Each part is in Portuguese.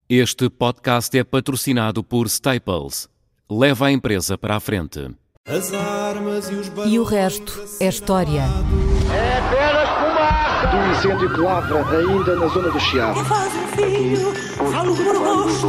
Este podcast é patrocinado por Staples. Leva a empresa para a frente. E o resto é história. É apenas fumaça! Do incêndio que lavra ainda na zona do Chiado. Faz um filho, falo do meu rosto.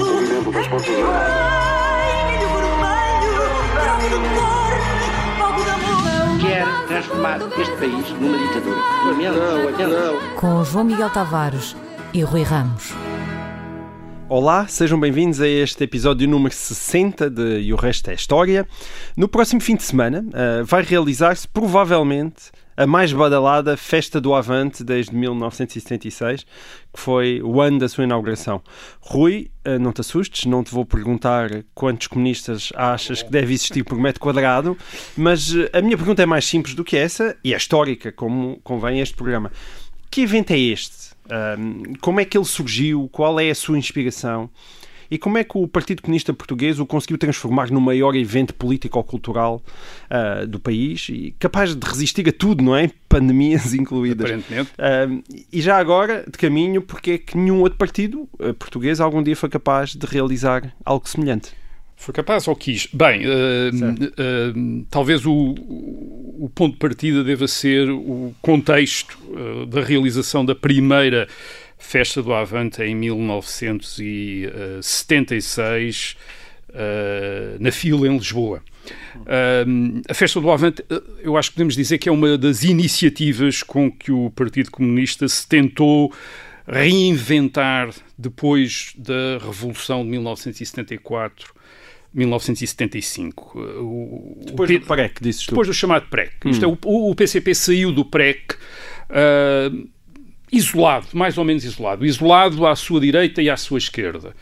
Ai, milho vermelho, prova do cor, palco da mão. Quer transformar este país numa ditadura. Não. Com João Miguel Tavares e Rui Ramos. Olá, sejam bem-vindos a este episódio número 60 de E o Resto é História. No próximo fim de semana vai realizar-se provavelmente a mais badalada Festa do Avante desde 1976, que foi o ano da sua inauguração. Rui, não te assustes, não te vou perguntar quantos comunistas achas que deve existir por metro quadrado, mas a minha pergunta é mais simples do que essa e é histórica, como convém a este programa. Que evento é este? Como é que ele surgiu? Qual é a sua inspiração? E como é que o Partido Comunista Português o conseguiu transformar no maior evento político-cultural do país e capaz de resistir a tudo, não é? Pandemias incluídas. Aparentemente. E já agora, de caminho, porque é que nenhum outro partido português algum dia foi capaz de realizar algo semelhante? Foi capaz ou quis? Bem, talvez o ponto de partida deva ser o contexto da realização da primeira Festa do Avante em 1976, na Fila, em Lisboa. A Festa do Avante, eu acho que podemos dizer que é uma das iniciativas com que o Partido Comunista se tentou reinventar depois da Revolução de 1974-1975. Depois do PREC, dizes tu. Depois do chamado PREC. Isto é, o PCP saiu do PREC isolado, mais ou menos isolado. Isolado à sua direita e à sua esquerda.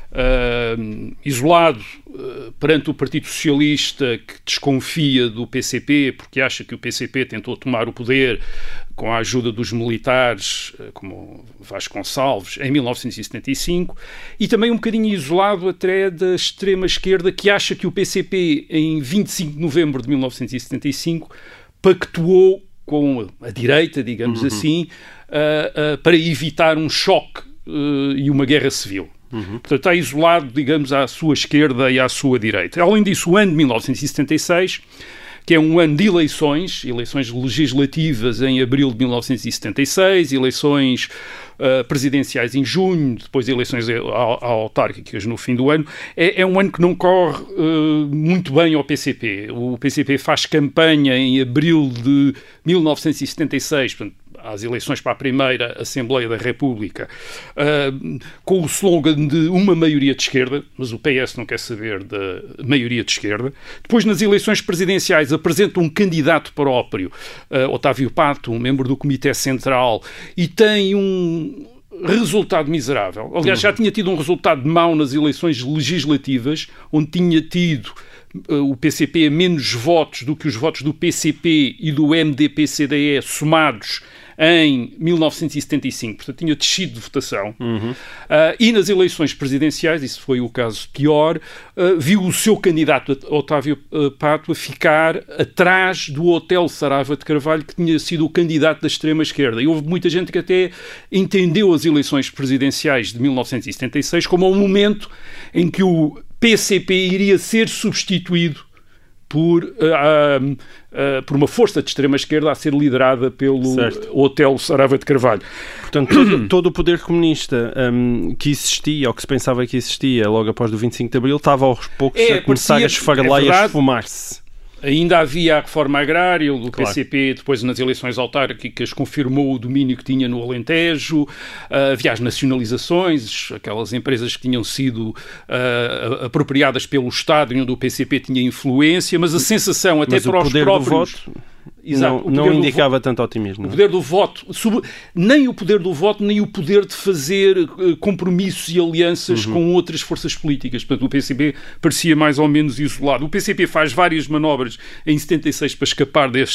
Isolado perante o Partido Socialista, que desconfia do PCP porque acha que o PCP tentou tomar o poder com a ajuda dos militares, como Vasconcelos, em 1975, e também um bocadinho isolado até da extrema-esquerda, que acha que o PCP, em 25 de novembro de 1975, pactuou com a direita, digamos assim, para evitar um choque e uma guerra civil. Portanto, está isolado, digamos, à sua esquerda e à sua direita. Além disso, o ano de 1976, que é um ano de eleições legislativas em abril de 1976, eleições presidenciais em junho, depois eleições autárquicas no fim do ano, é um ano que não corre muito bem ao PCP. O PCP faz campanha em abril de 1976, portanto, às eleições para a primeira Assembleia da República, com o slogan de uma maioria de esquerda, mas o PS não quer saber da maioria de esquerda. Depois, nas eleições presidenciais, apresenta um candidato próprio, Otávio Pato, um membro do Comitê Central, e tem um resultado miserável. Aliás, já tinha tido um resultado mau nas eleições legislativas, onde tinha tido o PCP a menos votos do que os votos do PCP e do MDP-CDE somados em 1975, portanto tinha descido de votação, e nas eleições presidenciais, isso foi o caso pior, viu o seu candidato Otávio Pato a ficar atrás do Hotel Saraiva de Carvalho, que tinha sido o candidato da extrema-esquerda, e houve muita gente que até entendeu as eleições presidenciais de 1976 como um momento em que o PCP iria ser substituído por uma força de extrema-esquerda a ser liderada pelo Hotel Saraiva de Carvalho. Portanto, todo o poder comunista que existia, ou que se pensava que existia logo após o 25 de Abril, estava aos poucos a começar a esfarelar e a esfumar-se. Ainda havia a reforma agrária, o PCP depois nas eleições autárquicas confirmou o domínio que tinha no Alentejo, havia as nacionalizações, aquelas empresas que tinham sido apropriadas pelo Estado e onde o PCP tinha influência, mas a sensação até para os próprios... Exato, não indicava tanto otimismo. O poder do voto, nem o poder do voto, nem o poder de fazer compromissos e alianças com outras forças políticas. Portanto, o PCP parecia mais ou menos isolado. O PCP faz várias manobras em 76 para escapar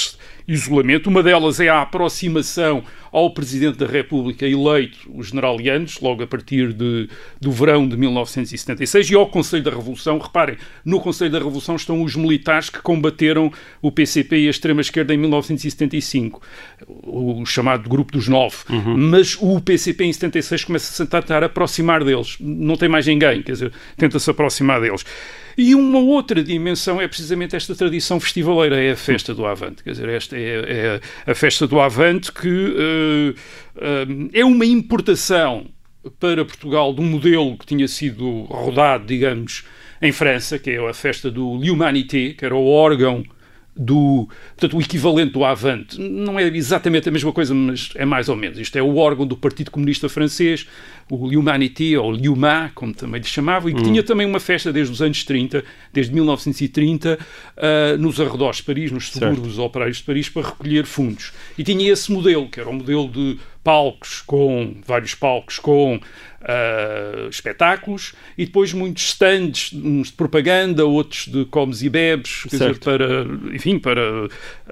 isolamento. Uma delas é a aproximação ao Presidente da República eleito, o general Yanes, logo a partir do verão de 1976, e ao Conselho da Revolução. Reparem, no Conselho da Revolução estão os militares que combateram o PCP e a extrema-esquerda em 1975, o chamado Grupo dos Nove. Mas o PCP em 76 começa a tentar aproximar deles. Não tem mais ninguém, quer dizer, tenta-se aproximar deles. E uma outra dimensão é precisamente esta tradição festivaleira, é a festa do Avante. Quer dizer, esta é a festa do Avante, que é uma importação para Portugal de um modelo que tinha sido rodado, digamos, em França, que é a festa do L'Humanité, que era o órgão portanto, o equivalente do Avante. Não é exatamente a mesma coisa, mas é mais ou menos. Isto é o órgão do Partido Comunista Francês, o L'Humanité, ou L'Huma, como também lhe chamavam, e que tinha também uma festa desde os anos 30, desde 1930, nos arredores de Paris, nos subúrbios operários de Paris, para recolher fundos. E tinha esse modelo, que era um modelo de vários palcos com espetáculos, e depois muitos stands, uns de propaganda, outros de comes e bebes, quer dizer, para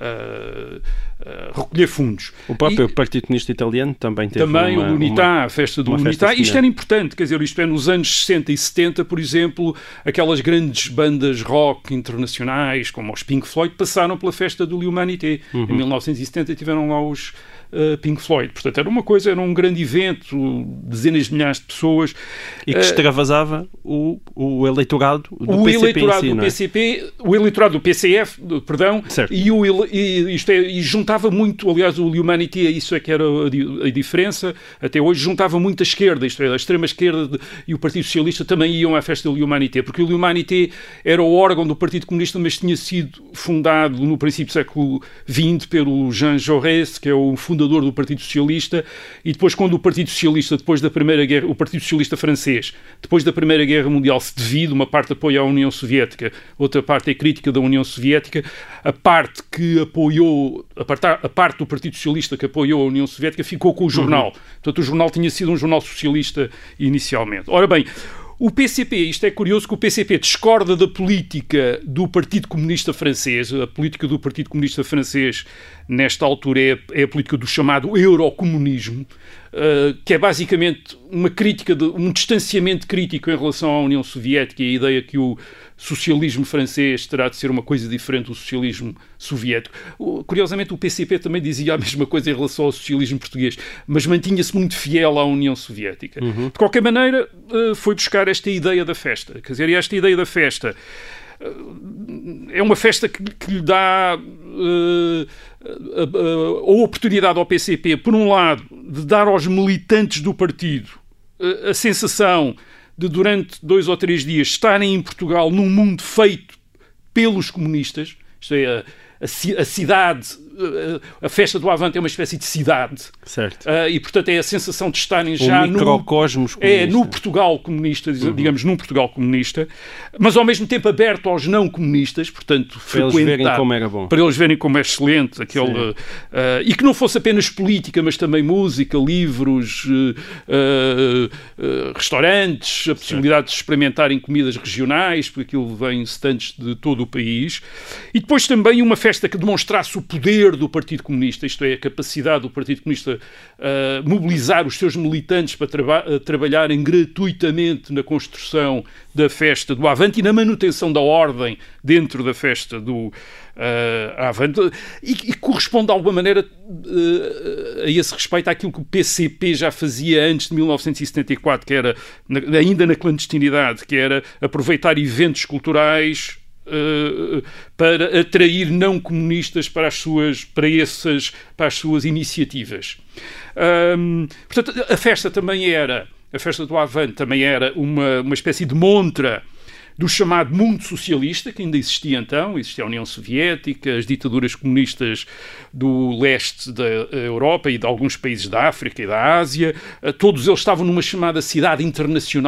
recolher fundos. O próprio Partido Comunista Italiano também teve o L'Unità, a festa do L'Unità. Isto era importante, quer dizer, isto é nos anos 60 e 70, por exemplo, aquelas grandes bandas rock internacionais, como os Pink Floyd, passaram pela festa do L'Humanité. Em 1970 tiveram lá os Pink Floyd. Portanto, era um grande evento, dezenas de milhares de pessoas. E que extravasava o eleitorado do PCP. O eleitorado do PCF, perdão, e juntava muito, aliás, o L'Humanité, isso é que era a diferença, até hoje juntava muito a esquerda, isto é, a extrema-esquerda e o Partido Socialista também iam à festa do L'Humanité, porque o L'Humanité era o órgão do Partido Comunista, mas tinha sido fundado no princípio do século XX pelo Jean Jaurès, que é o fundador do Partido Socialista, e depois, quando o Partido Socialista, depois da Primeira Guerra, o Partido Socialista francês, depois da Primeira Guerra Mundial, se divide, uma parte apoia a União Soviética, outra parte é crítica da União Soviética, a parte do Partido Socialista que apoiou a União Soviética ficou com o jornal. Portanto, o jornal tinha sido um jornal socialista inicialmente. Ora bem, o PCP, isto é curioso, que o PCP discorda da política do Partido Comunista Francês. A política do Partido Comunista Francês, nesta altura, é a política do chamado eurocomunismo, que é basicamente uma crítica, um distanciamento crítico em relação à União Soviética e a ideia que o socialismo francês terá de ser uma coisa diferente do socialismo soviético. Curiosamente, o PCP também dizia a mesma coisa em relação ao socialismo português, mas mantinha-se muito fiel à União Soviética. De qualquer maneira, foi buscar esta ideia da festa. Quer dizer, esta ideia da festa é uma festa que lhe dá a oportunidade ao PCP, por um lado, de dar aos militantes do partido a sensação de, durante 2 ou 3 dias, estarem em Portugal num mundo feito pelos comunistas. Isto é, a cidade, a festa do Avante é uma espécie de cidade. Certo. E, portanto, é a sensação de estarem já microcosmos comunista. No Portugal comunista, digamos, num Portugal comunista, mas ao mesmo tempo aberto aos não comunistas, portanto, para eles verem como era bom. Para eles verem como é excelente, e que não fosse apenas política, mas também música, livros, restaurantes, a possibilidade de experimentarem comidas regionais, porque aquilo vem stands de todo o país. E depois também uma festa que demonstrasse o poder do Partido Comunista, isto é, a capacidade do Partido Comunista mobilizar os seus militantes para trabalharem gratuitamente na construção da festa do Avante e na manutenção da ordem dentro da festa do Avante, e corresponde de alguma maneira a esse respeito àquilo que o PCP já fazia antes de 1974, que era ainda na clandestinidade, que era aproveitar eventos culturais para atrair não comunistas para as suas iniciativas. Portanto, a festa do Avante também era uma espécie de montra do chamado mundo socialista, que ainda existia então, existia a União Soviética, as ditaduras comunistas do leste da Europa e de alguns países da África e da Ásia, todos eles estavam numa chamada cidade internacional,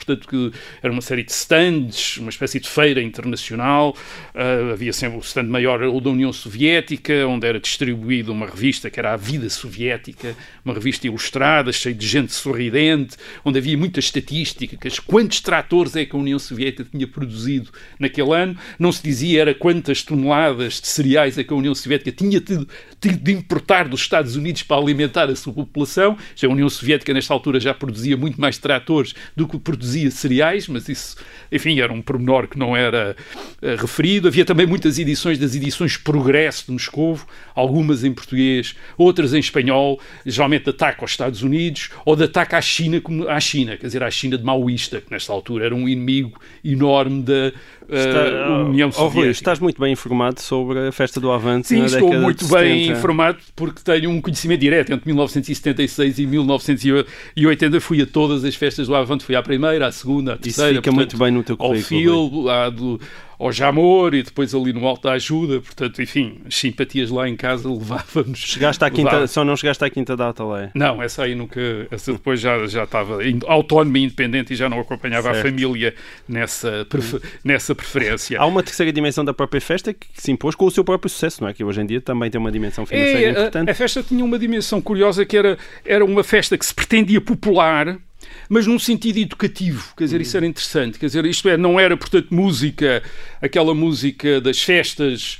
portanto, que era uma série de stands, uma espécie de feira internacional. Havia sempre o stand maior da União Soviética, onde era distribuída uma revista que era A Vida Soviética, uma revista ilustrada, cheia de gente sorridente, onde havia muitas estatísticas, quantos tratores é que a União Soviética tinha produzido naquele ano. Não se dizia era quantas toneladas de cereais é que a União Soviética tinha tido de importar dos Estados Unidos para alimentar a sua população. A União Soviética, nesta altura, já produzia muito mais tratores do que produzia cereais, mas isso, enfim, era um pormenor que não era referido. Havia também muitas edições das edições Progresso de Moscovo, algumas em português, outras em espanhol, geralmente de ataque aos Estados Unidos ou de ataque à China, quer dizer, à China de maoísta, que nesta altura era um inimigo enorme da União Soviética. Rui, estás muito bem informado sobre a festa do Avante. Sim, na década estou muito de 70. bem informado porque tenho um conhecimento direto. Entre 1976 e 1980 fui a todas as festas do Avante, fui à primeira, à segunda, à terceira. Isso fica muito bem no teu currículo. Ao Fil, ao Jamor e depois ali no Alto da Ajuda, portanto, enfim, as simpatias lá em casa levávamos. Só não chegaste à quinta data lá. Não, essa aí nunca, essa depois já estava autónoma e independente e já não acompanhava a família nessa preferência. Há uma terceira dimensão da própria festa que se impôs com o seu próprio sucesso, não é? Que hoje em dia também tem uma dimensão financeira importante. A festa tinha uma dimensão curiosa que era uma festa que se pretendia popular, mas num sentido educativo, quer dizer, isso era interessante, quer dizer, isto não era, portanto, aquela música das festas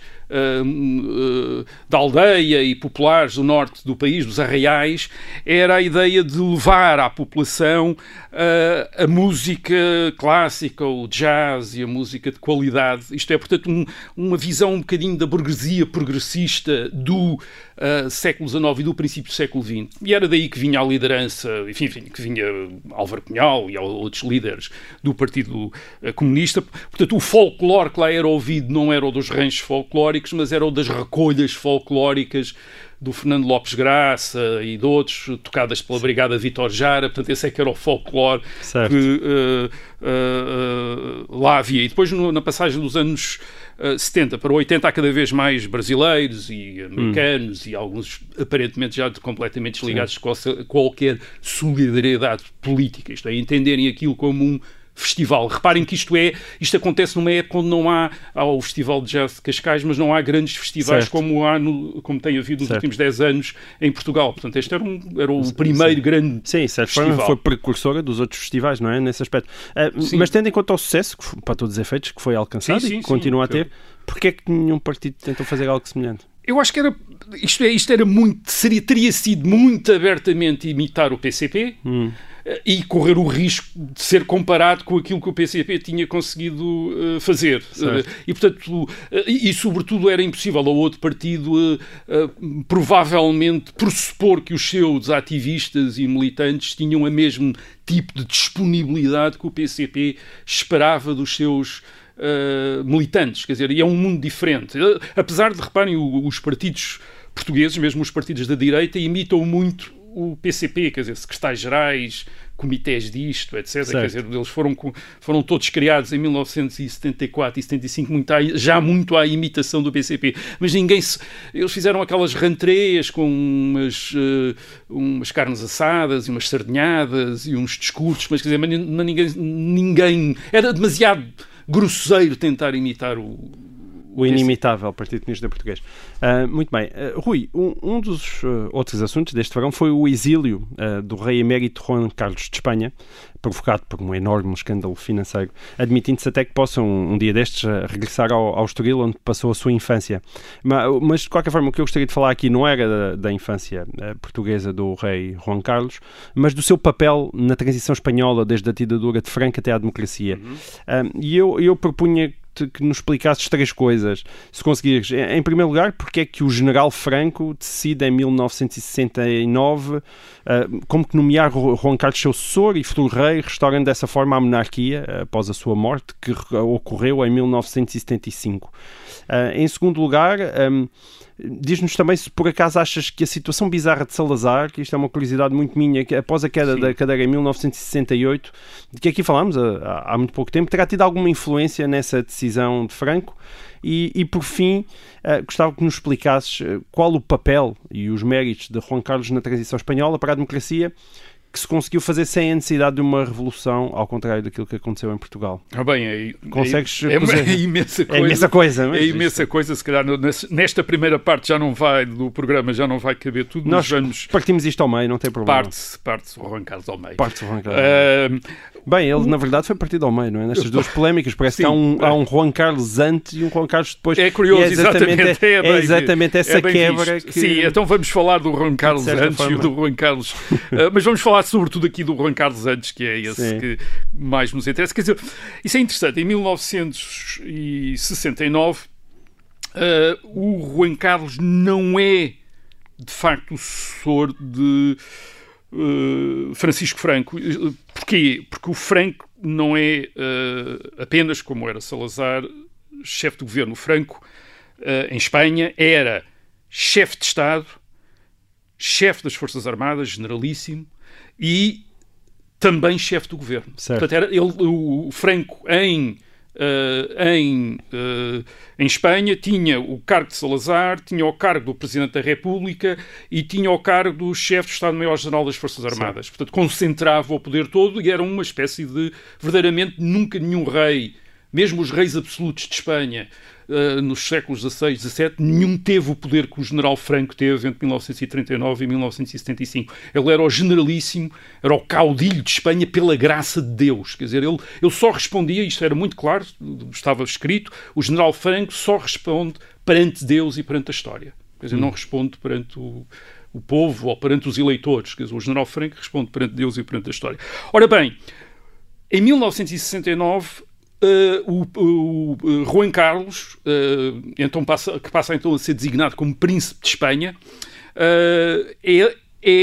da aldeia e populares do norte do país, dos arraiais, era a ideia de levar à população a música clássica, o jazz e a música de qualidade. Isto é, portanto, uma visão um bocadinho da burguesia progressista do século XIX e do princípio do século XX. E era daí que vinha a liderança, enfim, que vinha Álvaro Cunhal e outros líderes do Partido Comunista. Portanto, o folclore que lá era ouvido não era o dos ranchos folclóricos, mas era o das recolhas folclóricas do Fernando Lopes Graça e de outros, tocadas pela Brigada Vítor Jara. Portanto, esse é que era o folclore que lá havia. E depois, na passagem dos anos 70 para 80, há cada vez mais brasileiros e americanos e alguns aparentemente já completamente desligados de qualquer solidariedade política. Isto é, entenderem aquilo como um festival. Reparem que isto acontece numa época onde não há o Festival de Jazz de Cascais, mas não há grandes festivais como tem havido nos últimos 10 anos em Portugal. Portanto, este era o primeiro grande festival. Foi precursora dos outros festivais, não é? Nesse aspecto. Mas tendo em conta o sucesso, para todos os efeitos, que foi alcançado e que continua a ter, porque é que nenhum partido tentou fazer algo semelhante? Eu acho que teria sido muito abertamente imitar o PCP e correr o risco de ser comparado com aquilo que o PCP tinha conseguido fazer. E, portanto, sobretudo era impossível ao outro partido provavelmente pressupor que os seus ativistas e militantes tinham o mesmo tipo de disponibilidade que o PCP esperava dos seus militantes, quer dizer, e é um mundo diferente. Apesar de, reparem, os partidos portugueses, mesmo os partidos da direita, imitam muito o PCP, quer dizer, secretários-gerais, comitês disto, etc. Quer dizer, eles foram todos criados em 1974 e 75, muito à imitação do PCP. Mas eles fizeram aquelas rantreias com umas carnes assadas e umas sardinhadas e uns discursos, mas quer dizer, ninguém era demasiado grosseiro tentar imitar o inimitável Partido Comunista Português. Muito bem. Rui, um dos outros assuntos deste verão foi o exílio do rei emérito Juan Carlos de Espanha, provocado por um enorme escândalo financeiro, admitindo-se até que possam, um dia destes, regressar ao Estoril, onde passou a sua infância. Mas, de qualquer forma, o que eu gostaria de falar aqui não era da infância portuguesa do rei Juan Carlos, mas do seu papel na transição espanhola, desde a ditadura de Franco até à democracia. E eu propunha que nos explicasses 3 coisas, se conseguires. Em primeiro lugar, porque é que o general Franco decide em 1969 como que nomear Juan Carlos seu sucessor e futuro rei, restaurando dessa forma a monarquia após a sua morte, que ocorreu em 1975. Em segundo lugar, diz-nos também se por acaso achas que a situação bizarra de Salazar, que isto é uma curiosidade muito minha, que após a queda da cadeira em 1968, de que aqui falámos há muito pouco tempo, terá tido alguma influência nessa decisão de Franco? E por fim, gostava que nos explicasses qual o papel e os méritos de Juan Carlos na transição espanhola para a democracia, que se conseguiu fazer sem a necessidade de uma revolução, ao contrário daquilo que aconteceu em Portugal. Consegues é imensa coisa. É imensa coisa. É imensa coisa, se calhar nesta primeira parte do programa já não vai caber tudo. Nós partimos isto ao meio, não tem problema. Parte-se o Juan Carlos ao meio. Bem, ele na verdade foi partido ao meio, não é? Nestas duas polémicas, parece que há um Juan Carlos antes e um Juan Carlos depois. É curioso, é exatamente essa quebra que... Sim, então vamos falar do Juan Carlos antes e do Juan Carlos... mas vamos falar sobretudo aqui do Juan Carlos antes, que é esse que mais nos interessa. Quer dizer, isso é interessante. Em 1969, o Juan Carlos não é, de facto, o sucessor de Francisco Franco. Porquê? Porque o Franco não é apenas, como era Salazar, chefe de governo. O Franco, em Espanha, era chefe de Estado, chefe das Forças Armadas, generalíssimo, e também chefe do governo. Certo. Portanto, o Franco em Espanha tinha o cargo de Salazar, tinha o cargo do Presidente da República e tinha o cargo do chefe de Estado-Maior-General das Forças Armadas. Certo. Portanto, concentrava o poder todo e era uma espécie de... Verdadeiramente, nunca nenhum rei, mesmo os reis absolutos de Espanha, nos séculos XVI e XVII, nenhum teve o poder que o general Franco teve entre 1939 e 1975. Ele era o generalíssimo, era o caudilho de Espanha pela graça de Deus. Quer dizer, ele só respondia, isto era muito claro, estava escrito, o general Franco só responde perante Deus e perante a história. Quer dizer, não responde perante o povo ou perante os eleitores. Quer dizer, o general Franco responde perante Deus e perante a história. Ora bem, em 1969... o Juan Carlos, que passa então a ser designado como príncipe de Espanha, é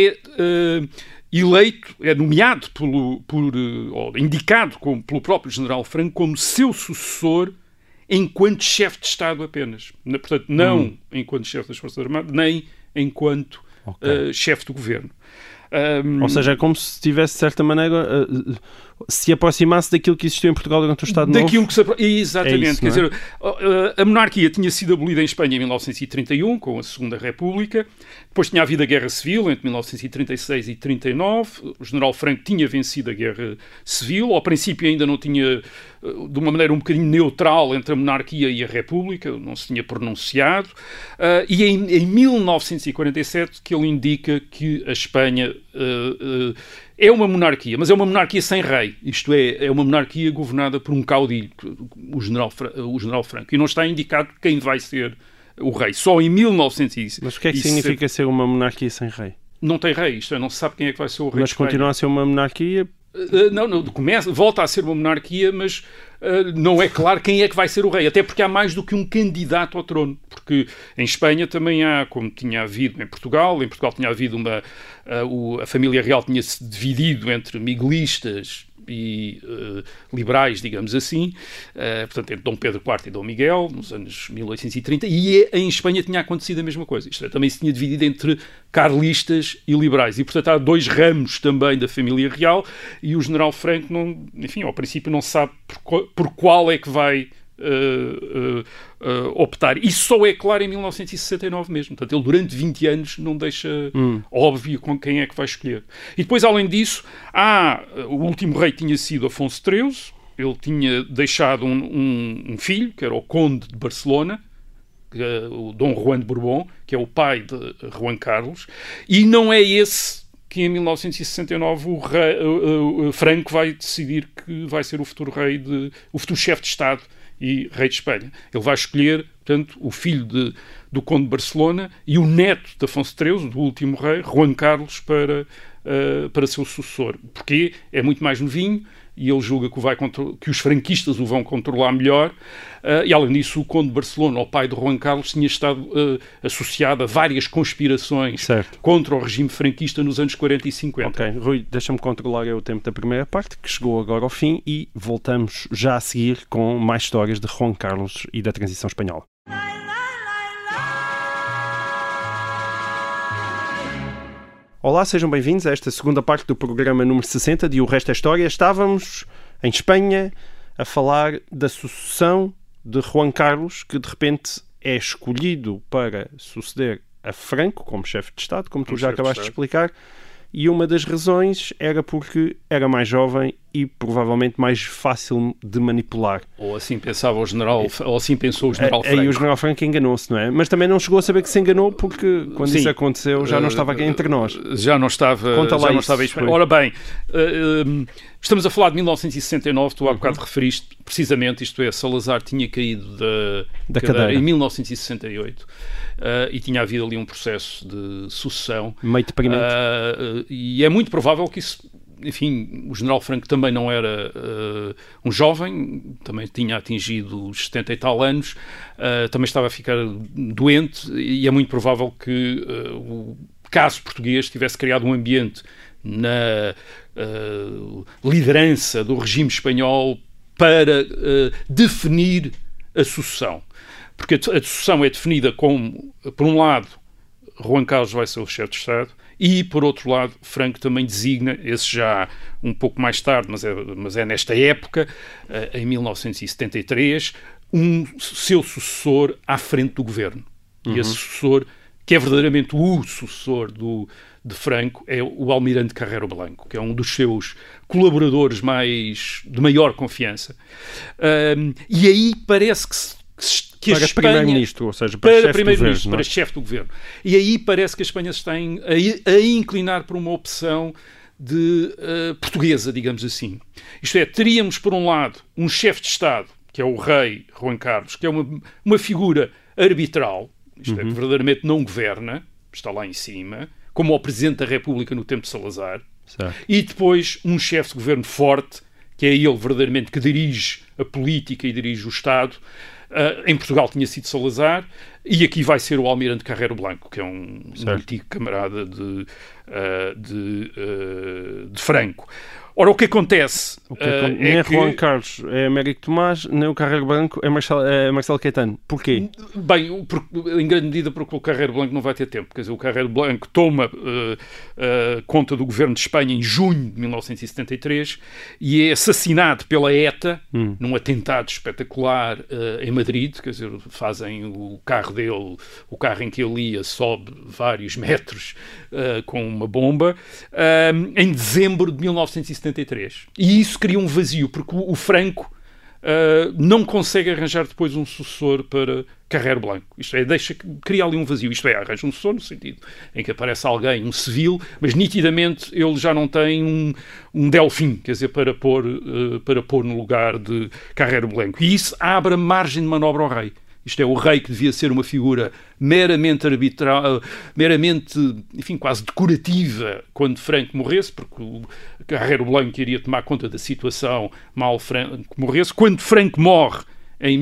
eleito, é nomeado ou indicado pelo próprio general Franco como seu sucessor enquanto chefe de Estado apenas. Portanto, não enquanto chefe das Forças Armadas, nem enquanto chefe do governo. Ou seja, é como se estivesse, de certa maneira, se aproximasse daquilo que existiu em Portugal durante o Estado Novo. Exatamente. É isso, quer dizer, a monarquia tinha sido abolida em Espanha em 1931, com a Segunda República. Depois tinha havido a Guerra Civil, entre 1936 e 1939. O general Franco tinha vencido a Guerra Civil. Ao princípio ainda não tinha, de uma maneira um bocadinho neutral, entre a monarquia e a República, não se tinha pronunciado. E em 1947 que ele indica que a Espanha é uma monarquia, mas é uma monarquia sem rei. Isto é uma monarquia governada por um caudilho, o general Franco. E não está indicado quem vai ser o rei. Só em 1900... Mas o que é que significa ser uma monarquia sem rei? Não tem rei, isto é, não se sabe quem é que vai ser o rei. Mas continua a ser uma monarquia... Volta a ser uma monarquia, mas não é claro quem é que vai ser o rei, até porque há mais do que um candidato ao trono, porque em Espanha também há, como tinha havido em Portugal tinha havido a família real tinha-se dividido entre miguelistas e liberais, digamos assim, portanto, entre Dom Pedro IV e Dom Miguel, nos anos 1830, e em Espanha tinha acontecido a mesma coisa. Isto é, também se tinha dividido entre carlistas e liberais, e portanto há dois ramos também da família real, e o general Franco, ao princípio não sabe por qual é que vai optar. Isso só é claro em 1969 mesmo. Portanto, ele durante 20 anos não deixa óbvio com quem é que vai escolher. E depois, além disso, o último rei tinha sido Afonso XIII. Ele tinha deixado um filho, que era o Conde de Barcelona, o Dom Juan de Borbón, que é o pai de Juan Carlos, e não é esse que em 1969 o Franco vai decidir que vai ser o futuro chefe de Estado e rei de Espanha. Ele vai escolher, portanto, o filho do Conde de Barcelona e o neto de Afonso XIII, do último rei, Juan Carlos, para ser o sucessor. Porque é muito mais novinho e ele julga que os franquistas o vão controlar melhor. E, além disso, o Conde de Barcelona, o pai de Juan Carlos, tinha estado associado a várias conspirações contra o regime franquista nos anos 40 e 50. Ok, Rui, deixa-me controlar o tempo da primeira parte, que chegou agora ao fim, e voltamos já a seguir com mais histórias de Juan Carlos e da transição espanhola. Olá, sejam bem-vindos a esta segunda parte do programa número 60 de O Resto é História. Estávamos em Espanha a falar da sucessão de Juan Carlos, que de repente é escolhido para suceder a Franco como chefe de Estado, como tu já acabaste de explicar, e uma das razões era porque era mais jovem e provavelmente mais fácil de manipular. Ou assim pensava o general, ou assim pensou o general Franco. Aí o general Franco enganou-se, não é? Mas também não chegou a saber que se enganou, porque quando isso aconteceu já não estava aqui entre nós. Já não estava. Conta lá já não isso, estava. Ora bem, estamos a falar de 1969, tu há bocado referiste precisamente, isto é, Salazar tinha caído da cadeira em 1968 e tinha havido ali um processo de sucessão. Meio deprimente. E é muito provável que isso... Enfim, o general Franco também não era um jovem, também tinha atingido os 70 e tal anos, também estava a ficar doente e é muito provável que o caso português tivesse criado um ambiente na liderança do regime espanhol para definir a sucessão. Porque a sucessão é definida como, por um lado, Juan Carlos vai ser o chefe de Estado, e, por outro lado, Franco também designa, esse já um pouco mais tarde, mas é nesta época, em 1973, seu sucessor à frente do governo. E esse sucessor, que é verdadeiramente o sucessor de Franco, é o almirante Carrero Blanco, que é um dos seus colaboradores de maior confiança. E aí parece que para Espanha, primeiro-ministro, ou seja, para primeiro-ministro, para chefe do governo. E aí parece que a Espanha se está a inclinar por uma opção portuguesa, digamos assim. Isto é, teríamos, por um lado, um chefe de Estado, que é o rei Juan Carlos, que é uma figura arbitral, isto é, que verdadeiramente não governa, está lá em cima, como o Presidente da República no tempo de Salazar, certo. E depois um chefe de governo forte, que é ele verdadeiramente que dirige a política e dirige o Estado. Em Portugal tinha sido Salazar e aqui vai ser o almirante Carrero Blanco, que é um antigo camarada de Franco. Ora, o que acontece nem é Juan Carlos é Américo Tomás, nem o Carrero Blanco é Marcelo Caetano. Porquê? Bem, em grande medida porque o Carrero Blanco não vai ter tempo. Quer dizer, o Carrero Blanco toma conta do governo de Espanha em junho de 1973 e é assassinado pela ETA num atentado espetacular em Madrid. Quer dizer, fazem o carro dele, o carro em que ele ia, sobe vários metros com uma bomba, em dezembro de 1973. E isso cria um vazio, porque o Franco não consegue arranjar depois um sucessor para Carrero Blanco. Isto é, cria ali um vazio. Isto é, arranja um sucessor no sentido em que aparece alguém, um civil, mas nitidamente ele já não tem um Delfim, quer dizer, para pôr no lugar de Carrero Blanco. E isso abre a margem de manobra ao rei. Isto é, o rei que devia ser uma figura meramente arbitral, enfim, quase decorativa quando Franco morresse, porque o Carrero Blanco iria tomar conta da situação mal Franco morresse. Quando Franco morre em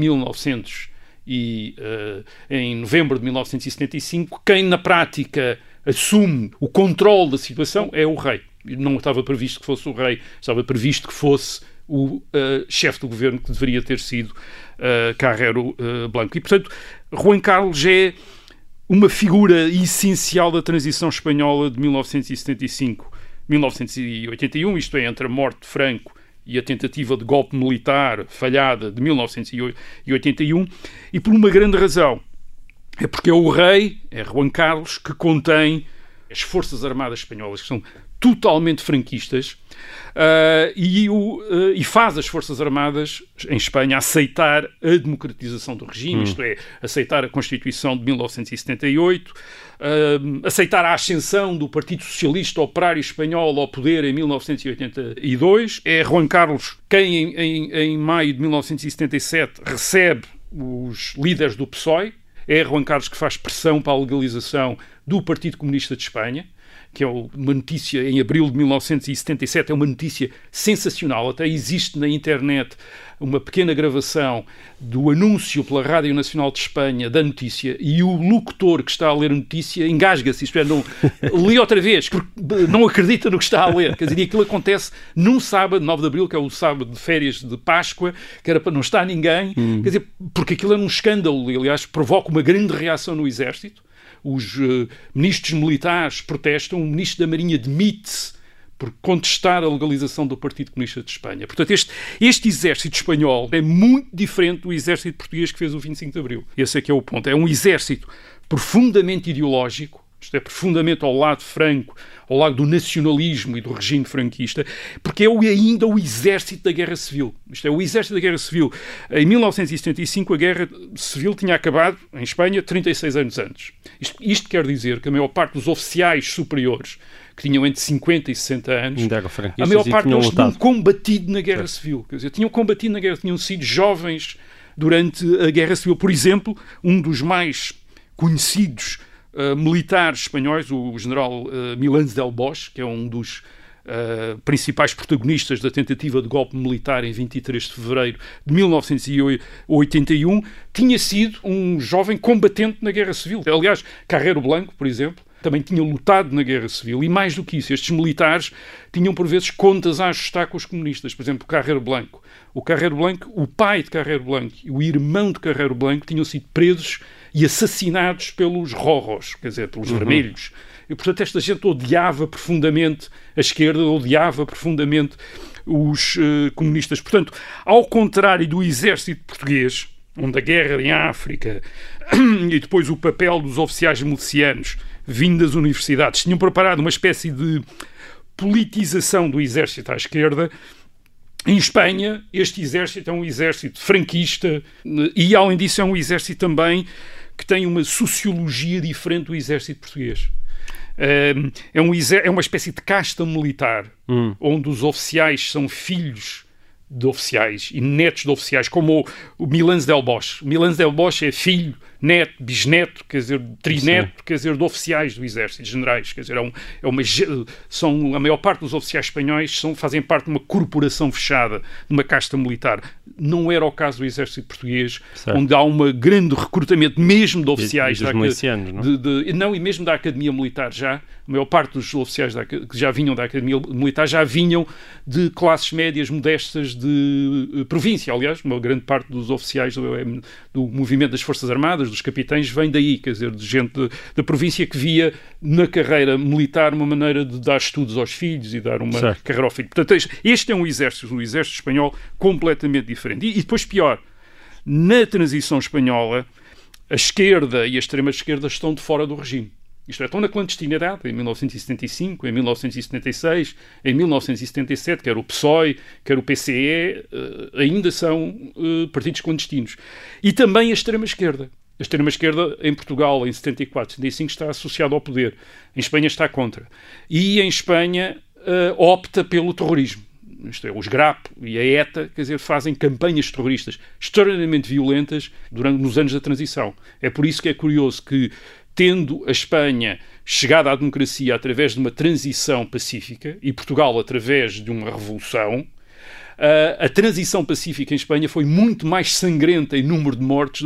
novembro de 1975, quem na prática assume o controle da situação é o rei. Não estava previsto que fosse o rei, estava previsto que fosse o chefe do governo, que deveria ter sido Carrero Blanco. E, portanto, Juan Carlos é uma figura essencial da transição espanhola de 1975-1981, isto é, entre a morte de Franco e a tentativa de golpe militar falhada de 1981, e por uma grande razão. É porque é o rei, é Juan Carlos, que contém as Forças Armadas Espanholas, que são totalmente franquistas, e faz as Forças Armadas em Espanha aceitar a democratização do regime, isto é, aceitar a Constituição de 1978, aceitar a ascensão do Partido Socialista Operário Espanhol ao poder em 1982. É Juan Carlos quem, em maio de 1977, recebe os líderes do PSOE. É Juan Carlos que faz pressão para a legalização do Partido Comunista de Espanha, que é uma notícia em abril de 1977, é uma notícia sensacional. Até existe na internet uma pequena gravação do anúncio pela Rádio Nacional de Espanha da notícia, e o locutor que está a ler a notícia engasga-se, isto é, não lê outra vez, porque não acredita no que está a ler. Quer dizer, e aquilo acontece num sábado, 9 de abril, que é o sábado de férias de Páscoa, que era para não estar ninguém, quer dizer, porque aquilo é um escândalo, e, aliás, provoca uma grande reação no Exército. Os ministros militares protestam, o ministro da Marinha demite-se por contestar a legalização do Partido Comunista de Espanha. Portanto, este exército espanhol é muito diferente do exército português que fez o 25 de Abril. Esse é que é o ponto. É um exército profundamente ideológico, isto é, profundamente ao lado franco, ao lado do nacionalismo e do regime franquista, porque é ainda o exército da Guerra Civil. Isto é, o exército da Guerra Civil. Em 1975, a Guerra Civil tinha acabado, em Espanha, 36 anos antes. Isto quer dizer que a maior parte dos oficiais superiores, que tinham entre 50 e 60 anos, a maior parte deles tinham combatido na Guerra Civil. Quer dizer, tinham combatido na Guerra, tinham sido jovens durante a Guerra Civil. Por exemplo, um dos mais conhecidos militares espanhóis, o general Milans del Bosch, que é um dos principais protagonistas da tentativa de golpe militar em 23 de fevereiro de 1981, tinha sido um jovem combatente na Guerra Civil. Aliás, Carrero Blanco, por exemplo, também tinha lutado na Guerra Civil, e mais do que isso, estes militares tinham por vezes contas a ajustar com os comunistas. Por exemplo, Carrero Blanco, o pai de Carrero Blanco e o irmão de Carrero Blanco tinham sido presos e assassinados pelos rojos, quer dizer, pelos vermelhos. E, portanto, esta gente odiava profundamente a esquerda, odiava profundamente os comunistas. Portanto, ao contrário do exército português, onde a guerra em África e depois o papel dos oficiais milicianos vindo das universidades tinham preparado uma espécie de politização do exército à esquerda, em Espanha este exército é um exército franquista e, além disso, é um exército também que tem uma sociologia diferente do exército português. É uma espécie de casta militar, onde os oficiais são filhos de oficiais e netos de oficiais, como o Milans del Bosch. O Milans del Bosch é filho, neto, bisneto, quer dizer, trineto, quer dizer, de oficiais do exército, de generais. Quer dizer, são a maior parte dos oficiais espanhóis fazem parte de uma corporação fechada, de uma casta militar. Não era o caso do exército português, onde há um grande recrutamento mesmo de oficiais. Dos milicianos, não? E mesmo da Academia Militar já. A maior parte dos oficiais que já vinham da Academia Militar já vinham de classes médias modestas de província. Aliás, uma grande parte dos oficiais do movimento das Forças Armadas, dos capitães, vem daí, quer dizer, de gente da província que via na carreira militar uma maneira de dar estudos aos filhos e dar uma carreira ao filho. Portanto, este é um exército espanhol completamente diferente. E depois, pior, na transição espanhola, a esquerda e a extrema-esquerda estão de fora do regime. Isto é, estão na clandestinidade, em 1975, em 1976, em 1977, quer o PSOE, quer o PCE, ainda são partidos clandestinos. E também a extrema-esquerda. A extrema-esquerda em Portugal, em 74, 75, está associada ao poder. Em Espanha está contra. E em Espanha opta pelo terrorismo. Isto é, os GRAP e a ETA, quer dizer, fazem campanhas terroristas extraordinariamente violentas nos anos da transição. É por isso que é curioso que, tendo a Espanha chegado à democracia através de uma transição pacífica e Portugal através de uma revolução, a transição pacífica em Espanha foi muito mais sangrenta em número de mortes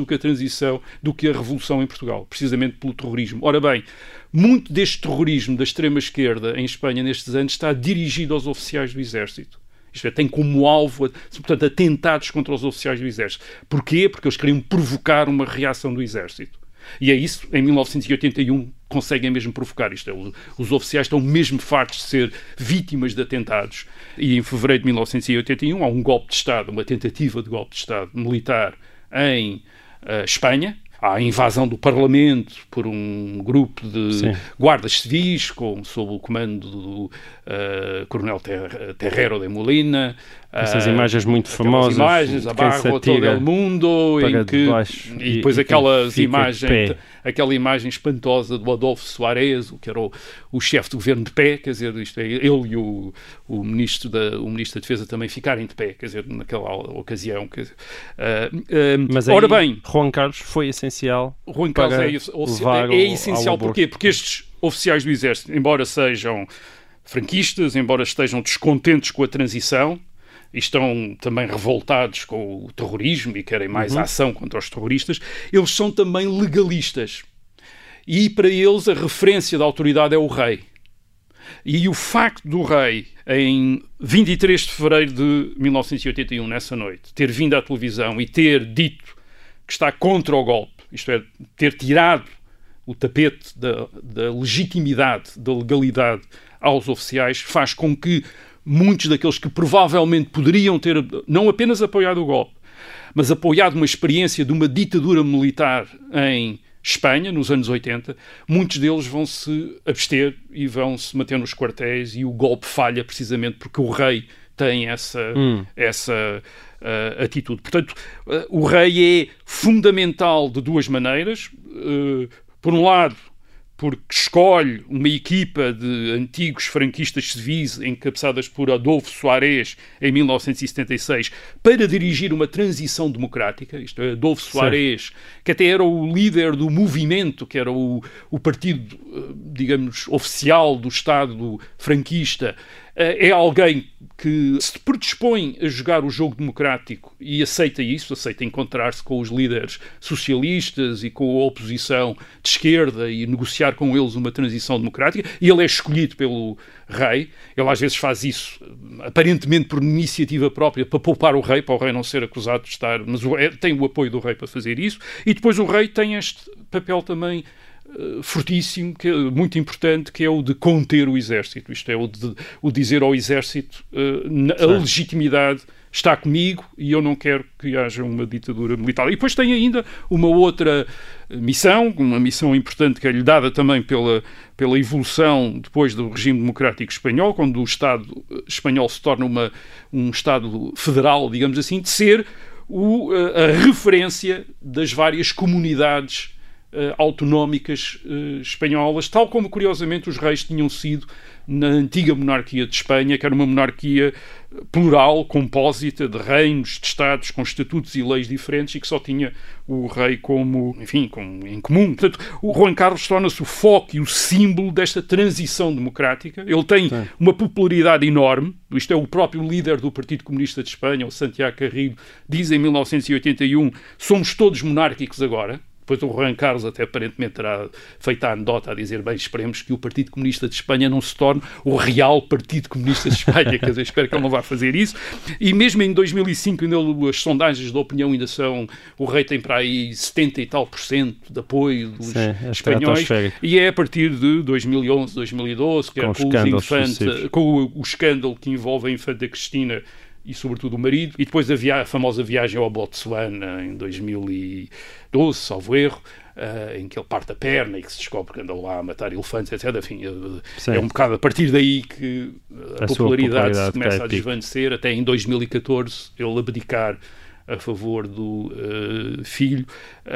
do que a revolução em Portugal, precisamente pelo terrorismo. Ora bem, muito deste terrorismo da extrema-esquerda em Espanha nestes anos está dirigido aos oficiais do Exército. Isto é, tem como alvo, portanto, atentados contra os oficiais do Exército. Porquê? Porque eles queriam provocar uma reação do Exército. E é isso, em 1981, conseguem mesmo provocar isto. Os oficiais estão mesmo fartos de ser vítimas de atentados. E em fevereiro de 1981 há um golpe de Estado, uma tentativa de golpe de Estado militar em Espanha. Há a invasão do Parlamento por um grupo de guardas civis sob o comando do coronel Terrero de Molina. Essas imagens muito famosas. Imagens, Abajo todo el mundo, e depois aquela imagem espantosa do Adolfo Suárez, que era o chefe do governo de pé, quer dizer, isto é, ele e o ministro da Defesa também ficarem de pé, quer dizer, naquela ocasião. Quer dizer, mas aí, ora bem, Juan Carlos foi essencial. Juan Carlos é essencial porquê? Porque estes oficiais do Exército, embora sejam franquistas, embora estejam descontentes com a transição, e estão também revoltados com o terrorismo e querem mais ação contra os terroristas, eles são também legalistas. E para eles a referência da autoridade é o rei. E o facto do rei, em 23 de fevereiro de 1981, nessa noite, ter vindo à televisão e ter dito que está contra o golpe, isto é, ter tirado o tapete da legitimidade, da legalidade aos oficiais, faz com que muitos daqueles que provavelmente poderiam ter não apenas apoiado o golpe, mas apoiado uma experiência de uma ditadura militar em Espanha, nos anos 80, muitos deles vão se abster e vão se manter nos quartéis, e o golpe falha precisamente porque o rei tem essa atitude. Portanto, o rei é fundamental de duas maneiras. Por um lado, porque escolhe uma equipa de antigos franquistas civis encabeçadas por Adolfo Suárez em 1976 para dirigir uma transição democrática. Isto é, Adolfo Suárez, que até era o líder do movimento, que era o partido, digamos, oficial do Estado franquista, é alguém que se predispõe a jogar o jogo democrático e aceita isso, aceita encontrar-se com os líderes socialistas e com a oposição de esquerda e negociar com eles uma transição democrática, e ele é escolhido pelo rei. Ele às vezes faz isso aparentemente por iniciativa própria, para poupar o rei, para o rei não ser acusado de estar, mas tem o apoio do rei para fazer isso. E depois o rei tem este papel também fortíssimo, que é muito importante, que é o de conter o exército. Isto é, o dizer ao exército a legitimidade está comigo e eu não quero que haja uma ditadura militar. E depois tem ainda uma outra missão, uma missão importante que é lhe dada também pela evolução depois do regime democrático espanhol, quando o Estado espanhol se torna um Estado federal, digamos assim, de ser a referência das várias comunidades autonómicas espanholas, tal como, curiosamente, os reis tinham sido na antiga monarquia de Espanha, que era uma monarquia plural, compósita, de reinos, de estados, com estatutos e leis diferentes, e que só tinha o rei em comum. Portanto, o Juan Carlos torna-se o foco e o símbolo desta transição democrática. Ele tem uma popularidade enorme. Isto é, o próprio líder do Partido Comunista de Espanha, o Santiago Carrillo, diz em 1981: somos todos monárquicos agora. Depois o Juan Carlos até aparentemente terá feito a anedota a dizer: bem, esperemos que o Partido Comunista de Espanha não se torne o real Partido Comunista de Espanha. Quer dizer, espero que ele não vá fazer isso. E mesmo em 2005, ainda as sondagens da opinião ainda são... O rei tem para aí 70% e tal de apoio dos espanhóis. E é a partir de 2011, 2012, que era com o escândalo que envolve a infanta Cristina e sobretudo o marido, e depois a famosa viagem ao Botsuana em 2012, salvo erro, em que ele parte a perna e que se descobre que andou lá a matar elefantes, etc. Enfim, é um bocado a partir daí que a popularidade se começa a desvanecer, até em 2014 ele abdicar a favor do filho,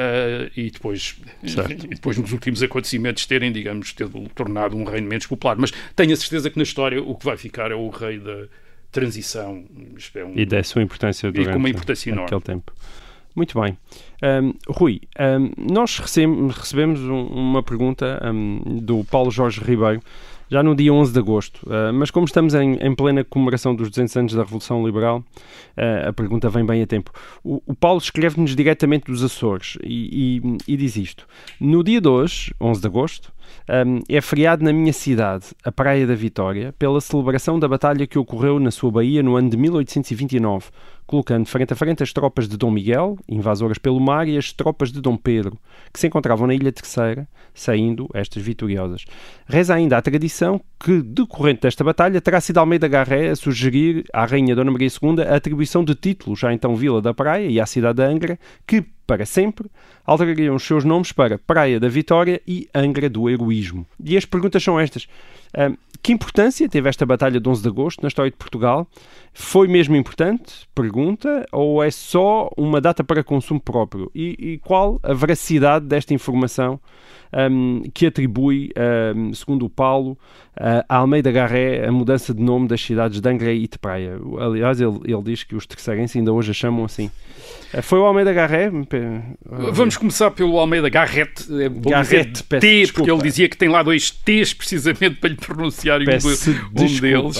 e depois nos últimos acontecimentos terem, digamos, tornado um reino menos popular. Mas tenho a certeza que na história o que vai ficar é o rei da transição. E da sua importância durante com uma importância enorme. Aquele tempo. Muito bem. Rui, nós recebemos uma pergunta do Paulo Jorge Ribeiro, já no dia 11 de agosto, mas como estamos em plena comemoração dos 200 anos da Revolução Liberal, a pergunta vem bem a tempo. O Paulo escreve-nos diretamente dos Açores e diz isto: no dia de hoje, 11 de agosto, é feriado na minha cidade, a Praia da Vitória, pela celebração da batalha que ocorreu na sua baía no ano de 1829, colocando frente a frente as tropas de Dom Miguel, invasoras pelo mar, e as tropas de Dom Pedro, que se encontravam na Ilha Terceira, saindo estas vitoriosas. Reza ainda a tradição que, decorrente desta batalha, terá sido Almeida Garré a sugerir à Rainha Dona Maria II a atribuição de títulos à então Vila da Praia e à cidade de Angra, que, para sempre, alterariam os seus nomes para Praia da Vitória e Angra do Heroísmo. E as perguntas são estas. Que importância teve esta batalha de 11 de agosto na história de Portugal? Foi mesmo importante? Pergunta. Ou é só uma data para consumo próprio? E qual a veracidade desta informação que atribui, segundo o Paulo, a Almeida Garré a mudança de nome das cidades de Angra e de Praia? Aliás, ele diz que os terceirenses ainda hoje a chamam assim. Foi o Almeida Garré? Vamos começar pelo Almeida Garrett. Garrett, porque ele dizia que tem lá 2 T's precisamente para lhe pronunciar um deles.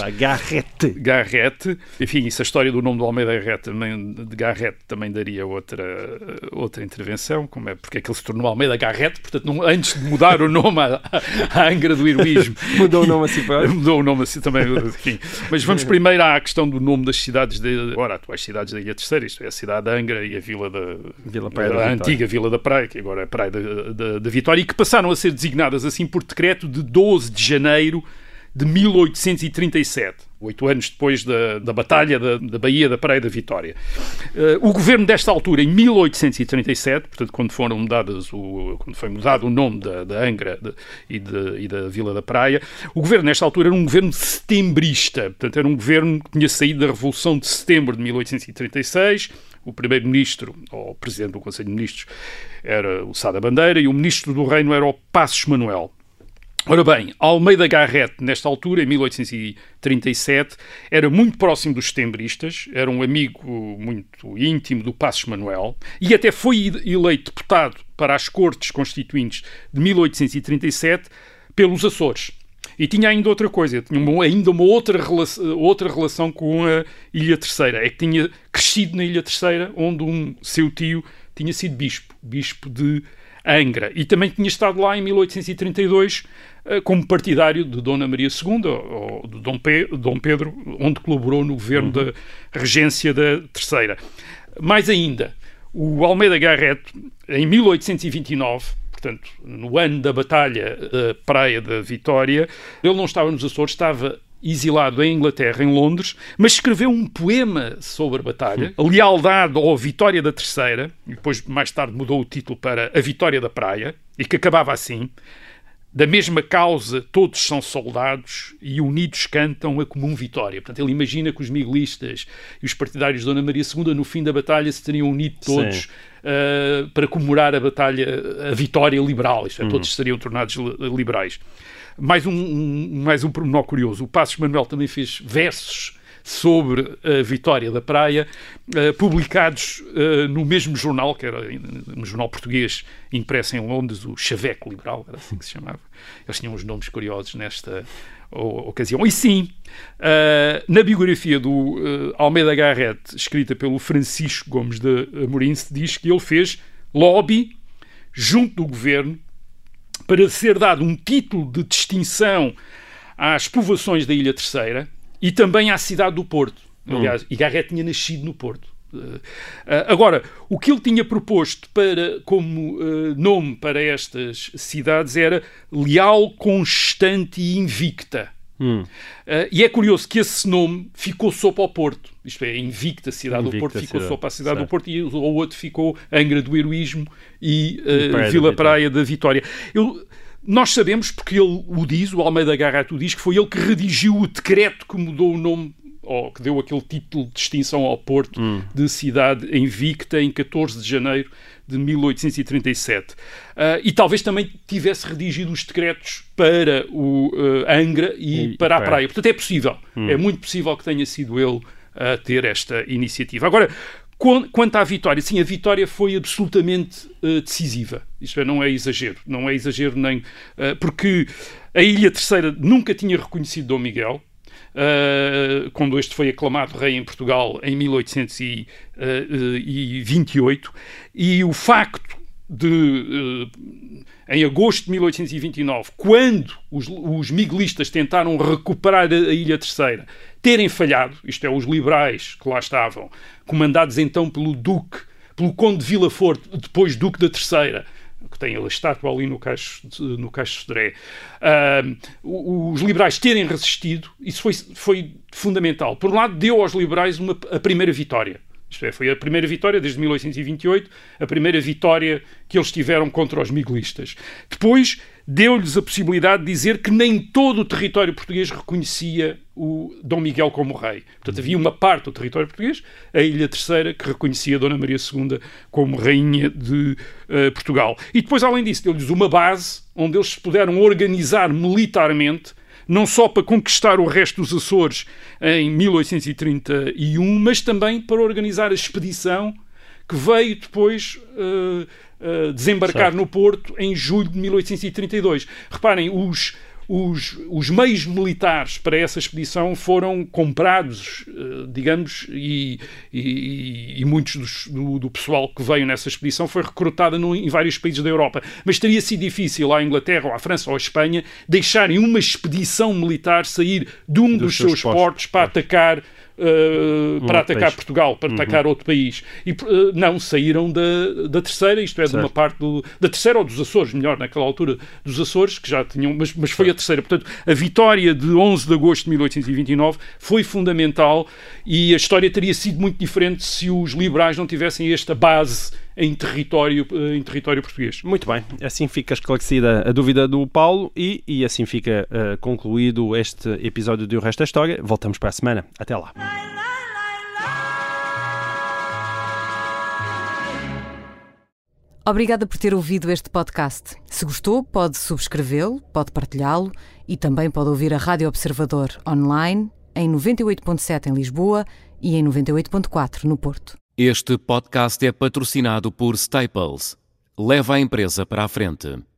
Garrett. Enfim, isso, a história do nome do Almeida Garrett também daria outra intervenção, como é porque é que ele se tornou Almeida Garrett, portanto, antes de mudar o nome à Angra do Heroísmo. Mudou o nome assim para Mudou o nome assim também, enfim. Mas vamos primeiro à questão do nome das cidades, agora atuais cidades da Ilha Terceira, isto é a cidade de Angra e a Vila Praia da antiga Vila da Praia, que agora é a Praia da Vitória, e que passaram a ser designadas assim por decreto de 12 de janeiro de 1837. 8 anos depois da Batalha da Baía da Praia da Vitória. O governo desta altura, em 1837, portanto, quando foi mudado o nome da Angra e da Vila da Praia, o governo nesta altura era um governo setembrista, portanto, era um governo que tinha saído da Revolução de Setembro de 1836. O primeiro-ministro, ou o presidente do Conselho de Ministros, era o Sá da Bandeira, e o ministro do Reino era o Passos Manuel. Ora bem, Almeida Garrett, nesta altura, em 1837, era muito próximo dos setembristas, era um amigo muito íntimo do Passos Manuel, e até foi eleito deputado para as Cortes Constituintes de 1837 pelos Açores. E tinha ainda outra coisa, tinha ainda uma outra relação com a Ilha Terceira, é que tinha crescido na Ilha Terceira, onde seu tio tinha sido bispo de Angra, e também tinha estado lá em 1832 como partidário de Dona Maria II, ou de Dom Pedro, onde colaborou no governo da Regência da Terceira. Mais ainda, o Almeida Garrett, em 1829, portanto, no ano da Batalha da Praia da Vitória, ele não estava nos Açores, estava exilado em Inglaterra, em Londres, mas escreveu um poema sobre a batalha, a Lealdade ou a Vitória da Terceira, e depois mais tarde mudou o título para A Vitória da Praia, e que acabava assim: da mesma causa todos são soldados e unidos cantam a comum vitória. Portanto, ele imagina que os miguelistas e os partidários de Dona Maria II, no fim da batalha, se teriam unido todos para comemorar a vitória liberal. Isto é, todos seriam tornados liberais. Mais um pormenor curioso. O Passos Manuel também fez versos sobre a Vitória da Praia, publicados no mesmo jornal, que era um jornal português impresso em Londres, o Chaveco Liberal, era assim que se chamava. Eles tinham uns nomes curiosos nesta ocasião. E sim, na biografia do Almeida Garrett, escrita pelo Francisco Gomes de Amorim, se diz que ele fez lobby junto do governo para ser dado um título de distinção às povoações da Ilha Terceira e também à cidade do Porto. Aliás, e Garrett tinha nascido no Porto. Agora, o que ele tinha proposto como nome para estas cidades era Leal, Constante e Invicta. E é curioso que esse nome ficou só para o Porto. Isto é, Invicta, cidade do Porto, ficou só para a cidade do Porto, e o outro ficou Angra do Heroísmo e Vila Praia da Vitória. Nós sabemos, porque ele o diz, o Almeida Garrett o diz, que foi ele que redigiu o decreto que mudou o nome, ou que deu aquele título de distinção ao Porto de cidade invicta em 14 de janeiro de 1837. E talvez também tivesse redigido os decretos para o Angra e para a Praia. Portanto, é possível. É muito possível que tenha sido ele a ter esta iniciativa. Agora, quanto à Vitória, sim, a Vitória foi absolutamente decisiva. Isto é, não é exagero. Não é exagero nem... porque a Ilha Terceira nunca tinha reconhecido Dom Miguel, quando este foi aclamado rei em Portugal em 1828, e o facto de, em agosto de 1829, quando os miguelistas tentaram recuperar a Ilha Terceira, terem falhado, isto é, os liberais que lá estavam, comandados então pelo conde de Vila Forte, depois duque da Terceira, que tem a estátua ali no Caixo Sodré, os liberais terem resistido, isso foi fundamental. Por um lado, deu aos liberais a primeira vitória. Isto é, foi a primeira vitória desde 1828, a primeira vitória que eles tiveram contra os miguelistas. Depois, deu-lhes a possibilidade de dizer que nem todo o território português reconhecia o Dom Miguel como rei. Portanto, havia uma parte do território português, a Ilha Terceira, que reconhecia Dona Maria II como rainha de Portugal. E depois, além disso, deu-lhes uma base onde eles se puderam organizar militarmente, não só para conquistar o resto dos Açores em 1831, mas também para organizar a expedição que veio depois desembarcar no Porto em julho de 1832. Reparem, os meios militares para essa expedição foram comprados, digamos, e muitos do pessoal que veio nessa expedição foi recrutado em vários países da Europa. Mas teria sido difícil à Inglaterra, ou à França, ou à Espanha deixarem uma expedição militar sair de um dos seus portos para atacar para atacar Portugal, para atacar outro país. E não, saíram da terceira, isto é, de uma parte da terceira ou dos Açores, melhor, naquela altura dos Açores, que já tinham, mas foi a terceira. Portanto, a vitória de 11 de agosto de 1829 foi fundamental e a história teria sido muito diferente se os liberais não tivessem esta base em território português. Muito bem, assim fica esclarecida a dúvida do Paulo e assim fica concluído este episódio de O Resto da História. Voltamos para a semana. Até lá. Obrigada por ter ouvido este podcast. Se gostou, pode subscrevê-lo, pode partilhá-lo e também pode ouvir a Rádio Observador online em 98.7 em Lisboa e em 98.4 no Porto. Este podcast é patrocinado por Staples. Leva a empresa para a frente.